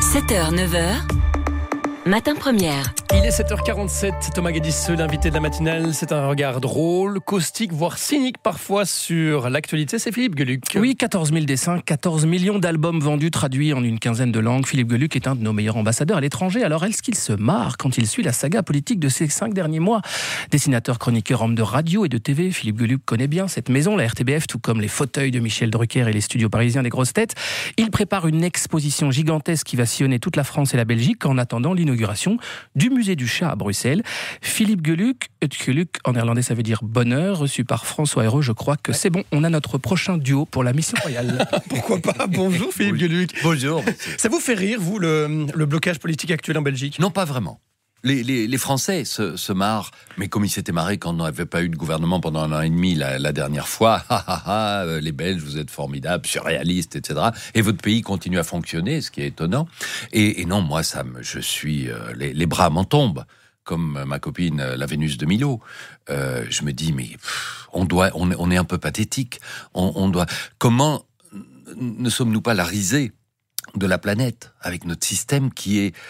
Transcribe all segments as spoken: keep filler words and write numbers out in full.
sept heures neuf heures, Matin Première. Il est sept heures quarante-sept, Thomas Guédisseux, l'invité de la matinale. C'est un regard drôle, caustique, voire cynique parfois sur l'actualité. C'est Philippe Gueluc. Oui, quatorze mille dessins, quatorze millions d'albums vendus, traduits en une quinzaine de langues. Philippe Gueluc est un de nos meilleurs ambassadeurs à l'étranger. Alors est-ce qu'il se marre quand il suit la saga politique de ces cinq derniers mois ? Dessinateur, chroniqueur, homme de radio et de T V, Philippe Gueluc connaît bien cette maison, la R T B F, tout comme les fauteuils de Michel Drucker et les studios parisiens des grosses têtes. Il prépare une exposition gigantesque qui va sillonner toute la France et la Belgique en attendant l'inauguration du musée du chat à Bruxelles. Philippe Gueluc, Gueluc en néerlandais ça veut dire bonheur, reçu par François Hérault. Je crois que c'est bon, on a notre prochain duo pour la mission royale. Pourquoi pas ? Bonjour Philippe Oui. Gueluc. Bonjour. Ça vous fait rire, vous, le, le blocage politique actuel en Belgique ? Non, pas vraiment. Les, les, les Français se, se marrent, mais comme ils s'étaient marrés quand on n'avait pas eu de gouvernement pendant un an et demi la, la dernière fois, ha ha ha, les Belges, vous êtes formidables, surréalistes, et cetera. Et votre pays continue à fonctionner, ce qui est étonnant. Et, et non, moi, ça me, je suis, euh, les, les bras m'en tombent, comme ma copine la Vénus de Milo. Euh, je me dis, mais pff, on doit, on est, on est un peu pathétique. On, on doit, comment ne sommes-nous pas la risée de la planète avec notre système qui est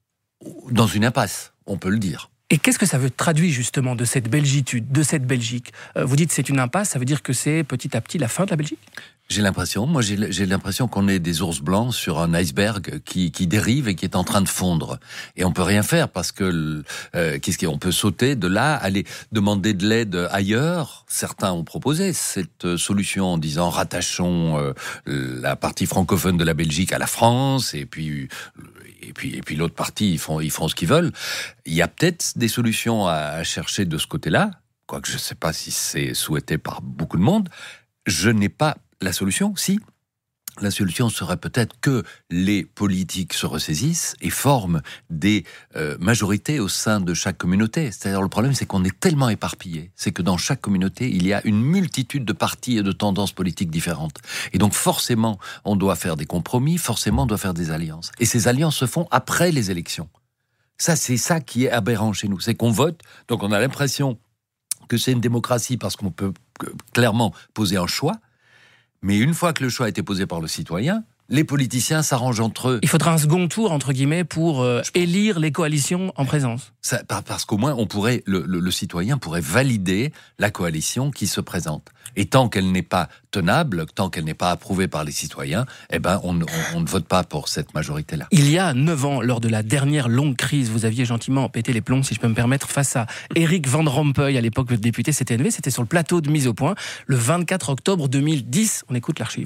dans une impasse, on peut le dire. Et qu'est-ce que ça veut traduire justement de cette belgitude, de cette Belgique ? euh, Vous dites c'est une impasse, ça veut dire que c'est petit à petit la fin de la Belgique ? J'ai l'impression, moi j'ai, j'ai l'impression qu'on est des ours blancs sur un iceberg qui, qui dérive et qui est en train de fondre. Et on peut rien faire parce que euh, qu'est-ce qu'on peut sauter de là, aller demander de l'aide ailleurs. Certains ont proposé cette solution en disant rattachons euh, la partie francophone de la Belgique à la France et puis et puis et puis l'autre partie ils font ils font ce qu'ils veulent. Il y a peut-être des solutions à, à chercher de ce côté-là, quoique je ne sais pas si c'est souhaité par beaucoup de monde. Je n'ai pas la solution, si. La solution serait peut-être que les politiques se ressaisissent et forment des euh, majorités au sein de chaque communauté. C'est-à-dire, le problème, c'est qu'on est tellement éparpillés. C'est que dans chaque communauté, il y a une multitude de partis et de tendances politiques différentes. Et donc, forcément, on doit faire des compromis, forcément, on doit faire des alliances. Et ces alliances se font après les élections. Ça, c'est ça qui est aberrant chez nous. C'est qu'on vote, donc on a l'impression que c'est une démocratie parce qu'on peut clairement poser un choix. Mais une fois que le choix a été posé par le citoyen, les politiciens s'arrangent entre eux. Il faudra un second tour, entre guillemets, pour euh, élire les coalitions en présence. Ça, parce qu'au moins, on pourrait, le, le, le citoyen pourrait valider la coalition qui se présente. Et tant qu'elle n'est pas tenable, tant qu'elle n'est pas approuvée par les citoyens, eh ben, on, on, on ne vote pas pour cette majorité-là. Il y a neuf ans, lors de la dernière longue crise, vous aviez gentiment pété les plombs, si je peux me permettre, face à Éric Van Rompuy, à l'époque le député C T N V. C'était sur le plateau de Mise au Point, le vingt-quatre octobre deux mille dix. On écoute l'archive.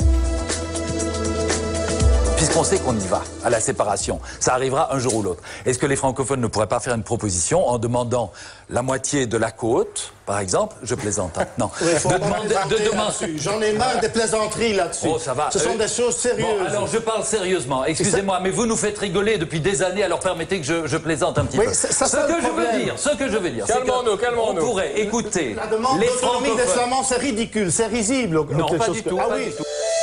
Puisqu'on sait qu'on y va, à la séparation, ça arrivera un jour ou l'autre. Est-ce que les francophones ne pourraient pas faire une proposition en demandant la moitié de la côte, par exemple ? Je plaisante, hein. Non. Oui, faut de pas demander, plaisanter de demander... là-dessus. J'en ai marre des plaisanteries là-dessus. Oh, ça va. Ce sont Euh, des choses sérieuses. Bon, alors je parle sérieusement. Excusez-moi, mais vous nous faites rigoler depuis des années, alors permettez que je, je plaisante un petit Oui, peu. ça- ça, ce c'est que le je problème. veux dire, ce que je veux dire, c'est Calmons-nous, que calmons-nous. on pourrait écouter La demande les d'autonomie des francophones. Flamands, c'est ridicule, c'est risible. Non, quelque pas chose du que- tout. Ah pas oui. du tout.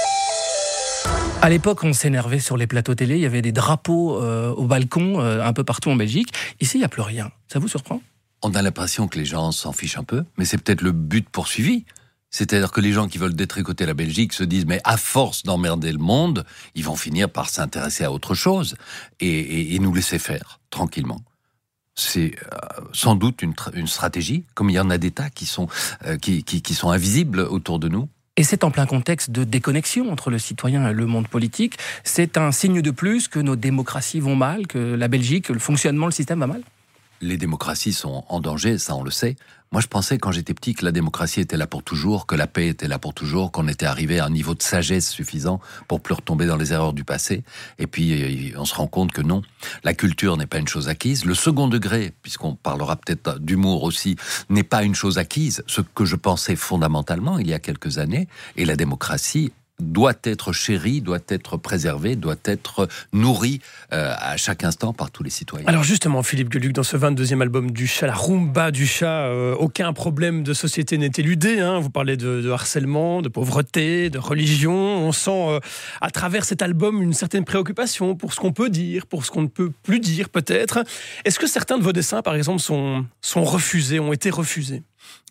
À l'époque, on s'énervait sur les plateaux télé, il y avait des drapeaux euh, au balcon, euh, un peu partout en Belgique. Ici, il n'y a plus rien. Ça vous surprend ? On a l'impression que les gens s'en fichent un peu, mais c'est peut-être le but poursuivi. C'est-à-dire que les gens qui veulent détricoter la Belgique se disent, mais à force d'emmerder le monde, ils vont finir par s'intéresser à autre chose et, et, et nous laisser faire, tranquillement. C'est euh, sans doute une, tra- une stratégie, comme il y en a d'États qui sont, euh, qui, qui, qui sont invisibles autour de nous. Et c'est en plein contexte de déconnexion entre le citoyen et le monde politique. C'est un signe de plus que nos démocraties vont mal, que la Belgique, le fonctionnement, le système va mal ? Les démocraties sont en danger, ça on le sait. Moi je pensais quand j'étais petit que la démocratie était là pour toujours, que la paix était là pour toujours, qu'on était arrivé à un niveau de sagesse suffisant pour plus retomber dans les erreurs du passé. Et puis on se rend compte que non, la culture n'est pas une chose acquise. Le second degré, puisqu'on parlera peut-être d'humour aussi, n'est pas une chose acquise, ce que je pensais fondamentalement il y a quelques années. Et la démocratie doit être chérie, doit être préservée, doit être nourrie euh, à chaque instant par tous les citoyens. Alors justement, Philippe Gueluc, dans ce vingt-deuxième album du chat, la rumba du chat, euh, aucun problème de société n'est éludé. Hein. Vous parlez de, de harcèlement, de pauvreté, de religion. On sent euh, à travers cet album une certaine préoccupation pour ce qu'on peut dire, pour ce qu'on ne peut plus dire peut-être. Est-ce que certains de vos dessins, par exemple, sont, sont refusés, ont été refusés ?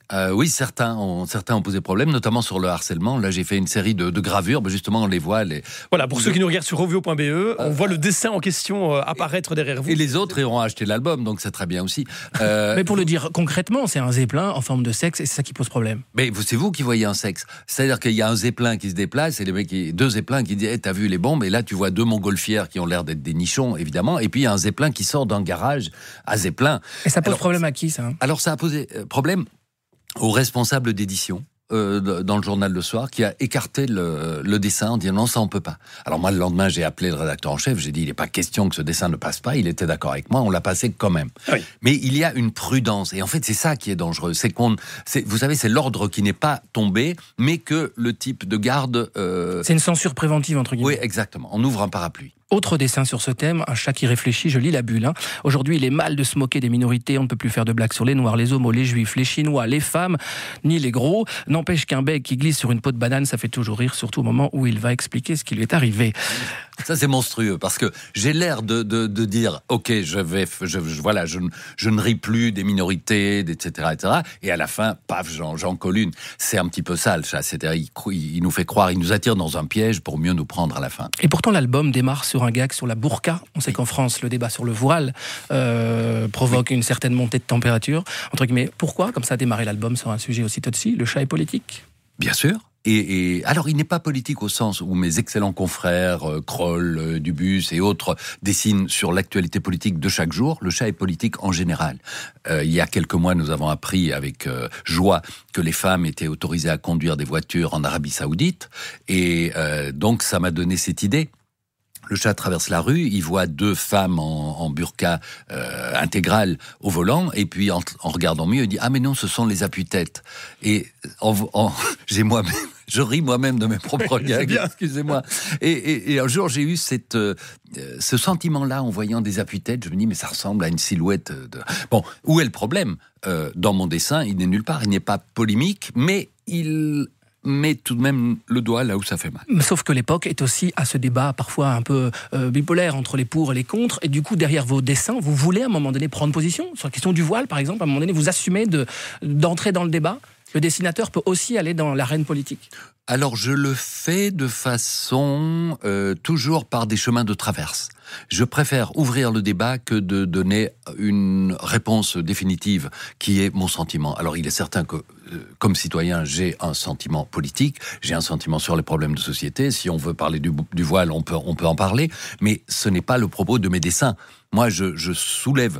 Euh, oui, certains ont, certains ont posé problème, notamment sur le harcèlement. Là, j'ai fait une série de, de gravures, mais justement, on les voit. Les... Voilà, pour ceux qui nous regardent sur rovio point b e, on voit le dessin en question euh, apparaître derrière vous. Et les autres iront acheter l'album, donc c'est très bien aussi. Euh... Mais pour le dire concrètement, c'est un zeppelin en forme de sexe, et c'est ça qui pose problème. Mais c'est vous qui voyez un sexe. C'est-à-dire qu'il y a un zeppelin qui se déplace, et les mecs qui... deux zeppelins qui disent hey, « t'as vu les bombes ?» Et là, tu vois deux montgolfières qui ont l'air d'être des nichons, évidemment, et puis il y a un zeppelin qui sort d'un garage à zeppelin. Et ça pose alors, problème à qui, ça? Alors, ça a posé problème au responsable d'édition euh, dans le journal Le Soir, qui a écarté le, le dessin en disant non, ça on peut pas. Alors moi, le lendemain, j'ai appelé le rédacteur en chef, j'ai dit il n'est pas question que ce dessin ne passe pas, il était d'accord avec moi, on l'a passé quand même. Oui. Mais il y a une prudence, et en fait c'est ça qui est dangereux, c'est qu'on, c'est, vous savez, c'est l'ordre qui n'est pas tombé, mais que le type de garde... Euh... C'est une censure préventive, entre guillemets. Oui, exactement, on ouvre un parapluie. Autre dessin sur ce thème, un chat qui réfléchit, je lis la bulle. Hein. Aujourd'hui, il est mal de se moquer des minorités, on ne peut plus faire de blagues sur les noirs, les homos, les juifs, les chinois, les femmes, ni les gros. N'empêche qu'un bec qui glisse sur une peau de banane, ça fait toujours rire, surtout au moment où il va expliquer ce qui lui est arrivé. Ça, c'est monstrueux, parce que j'ai l'air de, de, de dire, ok, je vais, je, je, voilà, je, je ne ris plus des minorités, et cetera, et cetera. Et à la fin, paf, j'en, j'en colle une. C'est un petit peu ça, le chat. C'est-à-dire, il, il nous fait croire, il nous attire dans un piège pour mieux nous prendre à la fin. Et pourtant, l'album démarre sur un gag sur la burqa. On sait oui. qu'en France, le débat sur le voile euh, provoque oui. une certaine montée de température. Entre guillemets, pourquoi, comme ça, démarrer l'album sur un sujet aussi touchy? Le chat est politique? Bien sûr. Et, et alors, il n'est pas politique au sens où mes excellents confrères, euh, Kroll, euh, Dubus et autres, dessinent sur l'actualité politique de chaque jour. Le chat est politique en général. Euh, il y a quelques mois, nous avons appris avec euh, joie que les femmes étaient autorisées à conduire des voitures en Arabie Saoudite. Et euh, donc, ça m'a donné cette idée. Le chat traverse la rue, il voit deux femmes en, en burqa euh, intégrale au volant, et puis en, en regardant mieux, il dit « Ah mais non, ce sont les appuis-têtes ». Et en, en, j'ai moi-même, je ris moi-même de mes propres gags, excusez-moi. Et, et, et un jour, j'ai eu cette, euh, ce sentiment-là en voyant des appuis-têtes. Je me dis « Mais ça ressemble à une silhouette de... » Bon, où est le problème ? euh, Dans mon dessin, il n'est nulle part, il n'est pas polémique, mais il... met tout de même le doigt là où ça fait mal. Sauf que l'époque est aussi à ce débat parfois un peu euh, bipolaire entre les pour et les contre, et du coup derrière vos dessins, vous voulez à un moment donné prendre position sur la question du voile par exemple, à un moment donné vous assumez de, d'entrer dans le débat. Le dessinateur peut aussi aller dans l'arène politique. Alors je le fais de façon euh, toujours par des chemins de traverse. Je préfère ouvrir le débat que de donner une réponse définitive qui est mon sentiment. Alors il est certain que, euh, comme citoyen, j'ai un sentiment politique, j'ai un sentiment sur les problèmes de société. Si on veut parler du, du voile, on peut, on peut en parler, mais ce n'est pas le propos de mes dessins. Moi, je, je soulève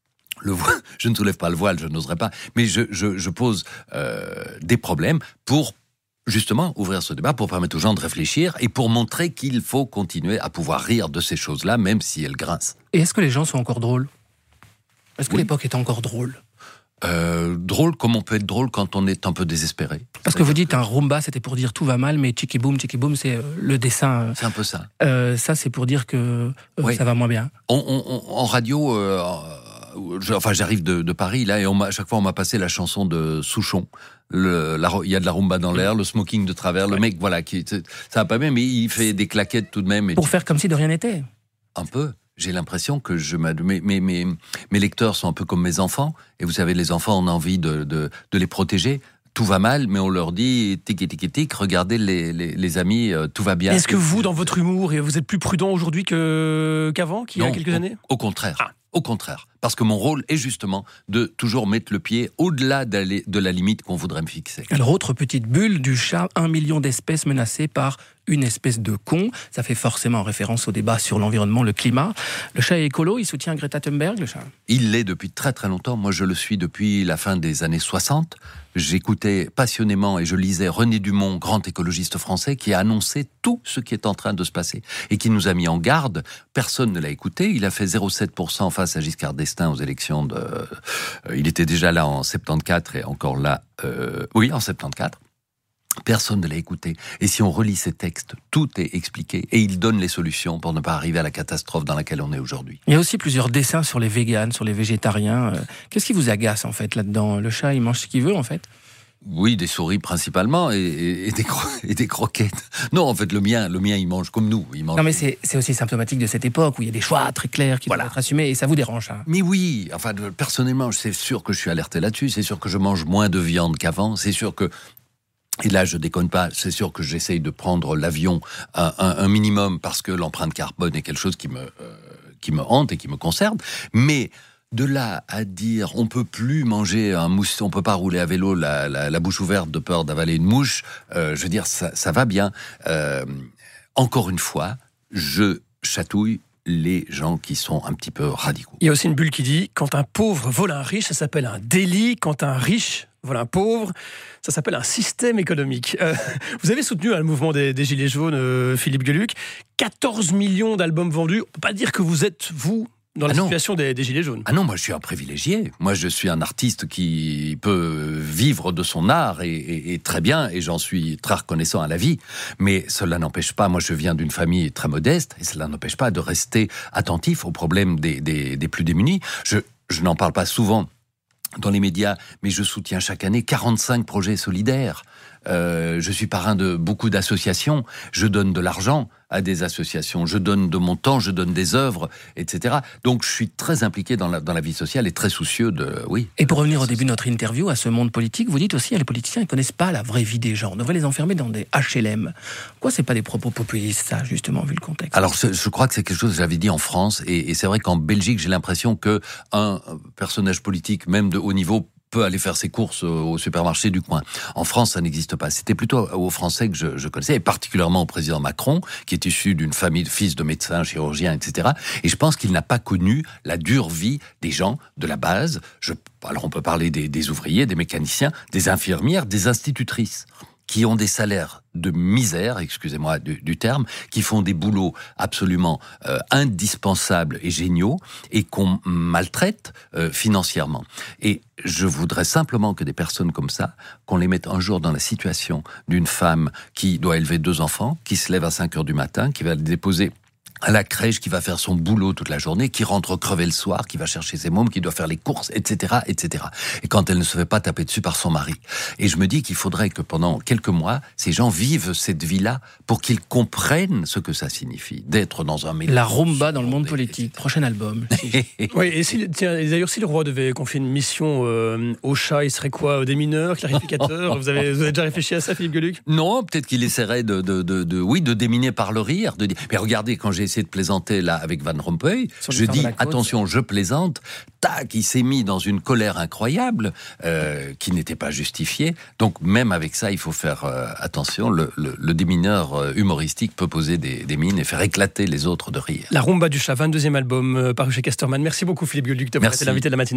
le voile, je ne soulève pas le voile, je n'oserais pas, mais je, je, je pose euh, des problèmes pour justement ouvrir ce débat, pour permettre aux gens de réfléchir et pour montrer qu'il faut continuer à pouvoir rire de ces choses-là, même si elles grincent. Et est-ce que les gens sont encore drôles ? Est-ce que oui. l'époque est encore drôle ? Euh, drôle comme on peut être drôle quand on est un peu désespéré. Parce que vous dites un rumba, c'était pour dire tout va mal, mais tchiki boum, tchiki boum, c'est euh, le dessin. Euh, c'est un peu ça. Euh, ça, c'est pour dire que euh, oui. ça va moins bien. On, on, en radio, euh, je, enfin j'arrive de, de Paris là et on m'a, à chaque fois on m'a passé la chanson de Souchon. Le, la, il y a de la rumba dans l'air, le smoking de travers, ouais. le mec, voilà, qui, ça va pas bien, mais il fait des claquettes tout de même. Et pour tu... faire comme si de rien n'était. Un peu. J'ai l'impression que je mes, mes, mes, mes lecteurs sont un peu comme mes enfants. Et vous savez, les enfants, on a envie de, de, de les protéger. Tout va mal, mais on leur dit tic tic tic, regardez les, les, les amis, euh, tout va bien. Est-ce que vous, dans votre humour, vous êtes plus prudent aujourd'hui que, qu'avant, qu'il y a non, quelques au, années ? Au contraire. Ah. Au contraire. Parce que mon rôle est justement de toujours mettre le pied au-delà d'aller, de la limite qu'on voudrait me fixer. Alors, autre petite bulle du chat, un million d'espèces menacées par une espèce de con. Ça fait forcément référence au débat sur l'environnement, le climat. Le chat est écolo, il soutient Greta Thunberg, le chat ? Il l'est depuis très très longtemps. Moi, je le suis depuis la fin des années soixante. J'écoutais passionnément et je lisais René Dumont, grand écologiste français, qui a annoncé tout ce qui est en train de se passer et qui nous a mis en garde. Personne ne l'a écouté. Il a fait zéro virgule sept pour cent face à Giscard d'Estaing aux élections de... Euh, il était déjà là en soixante-quatorze et encore là... Euh, oui, en soixante-quatorze. Personne ne l'a écouté. Et si on relit ses textes, tout est expliqué. Et il donne les solutions pour ne pas arriver à la catastrophe dans laquelle on est aujourd'hui. Il y a aussi plusieurs dessins sur les véganes, sur les végétariens. Qu'est-ce qui vous agace, en fait, là-dedans ? Le chat, il mange ce qu'il veut, en fait ? Oui, des souris principalement et, et, et, des cro- et des croquettes. Non, en fait, le mien, le mien, il mange comme nous. Il mange... Non, mais c'est, c'est aussi symptomatique de cette époque où il y a des choix très clairs qui Voilà. doivent être assumés et ça vous dérange. Hein. Mais oui, enfin, personnellement, c'est sûr que je suis alerté là-dessus. C'est sûr que je mange moins de viande qu'avant. C'est sûr que et là, je déconne pas, c'est sûr que j'essaye de prendre l'avion un, un, un minimum parce que l'empreinte carbone est quelque chose qui me, euh, qui me hante et qui me concerne. Mais de là à dire on peut plus manger un mousseau, on peut pas rouler à vélo la, la, la bouche ouverte de peur d'avaler une mouche, euh, je veux dire, ça, ça va bien. Euh, encore une fois, je chatouille les gens qui sont un petit peu radicaux. Il y a aussi une bulle qui dit quand un pauvre vole un riche, ça s'appelle un délit. Quand un riche vole un pauvre, ça s'appelle un système économique. Euh, vous avez soutenu hein, le mouvement des, des Gilets jaunes, euh, Philippe Gueluc. quatorze millions d'albums vendus. On ne peut pas dire que vous êtes, vous, dans la ah situation des, des Gilets jaunes. Ah non, moi je suis un privilégié. Moi je suis un artiste qui peut vivre de son art et, et, et très bien, et j'en suis très reconnaissant à la vie. Mais cela n'empêche pas, moi je viens d'une famille très modeste, et cela n'empêche pas de rester attentif aux problèmes des, des, des plus démunis. Je, je n'en parle pas souvent dans les médias, mais je soutiens chaque année quarante-cinq projets solidaires. Euh, je suis parrain de beaucoup d'associations, je donne de l'argent à des associations, je donne de mon temps, je donne des œuvres, et cetera. Donc je suis très impliqué dans la, dans la vie sociale et très soucieux de... oui. Et pour revenir au début de notre interview, à ce monde politique, vous dites aussi, les politiciens, ils ne connaissent pas la vraie vie des gens. On devrait les enfermer dans des H L M. Pourquoi c'est pas des propos populistes, ça, justement, vu le contexte ? Alors je crois que c'est quelque chose que j'avais dit en France, et, et c'est vrai qu'en Belgique, j'ai l'impression que un personnage politique, même de haut niveau, peut aller faire ses courses au supermarché du coin. En France, ça n'existe pas. C'était plutôt aux Français que je, je connaissais, et particulièrement au président Macron, qui est issu d'une famille de fils de médecins, chirurgiens, et cetera. Et je pense qu'il n'a pas connu la dure vie des gens de la base. Je, alors on peut parler des, des ouvriers, des mécaniciens, des infirmières, des institutrices, qui ont des salaires de misère, excusez-moi du, du terme, qui font des boulots absolument euh, indispensables et géniaux, et qu'on maltraite euh, financièrement. Et je voudrais simplement que des personnes comme ça, qu'on les mette un jour dans la situation d'une femme qui doit élever deux enfants, qui se lève à cinq heures du matin, qui va les déposer à la crèche, qui va faire son boulot toute la journée, qui rentre crever le soir, qui va chercher ses mômes, qui doit faire les courses, et cetera, et cetera. Et quand elle ne se fait pas taper dessus par son mari. Et je me dis qu'il faudrait que pendant quelques mois, ces gens vivent cette vie-là pour qu'ils comprennent ce que ça signifie d'être dans un milieu. La rumba dans le monde politique, prochain album. Oui, et si, tiens, d'ailleurs, si le roi devait confier une mission euh, au chat, il serait quoi ? Des mineurs, clarificateurs ? vous, avez, vous avez déjà réfléchi à ça, Philippe Gueluc ? Non, peut-être qu'il essaierait de, de, de, de, oui, de déminer par le rire. De dire, mais regardez, quand j'ai essayé de plaisanter là avec Van Rompuy, Sur je dis côte, attention, je plaisante. Tac, il s'est mis dans une colère incroyable euh, qui n'était pas justifiée. Donc même avec ça, il faut faire euh, attention. Le, le, le démineur euh, humoristique peut poser des, des mines et faire éclater les autres de rire. La rumba du chat, vingt-deuxième album euh, paru chez Casterman. Merci beaucoup Philippe Gueluc d'avoir été l'invité de la matinale.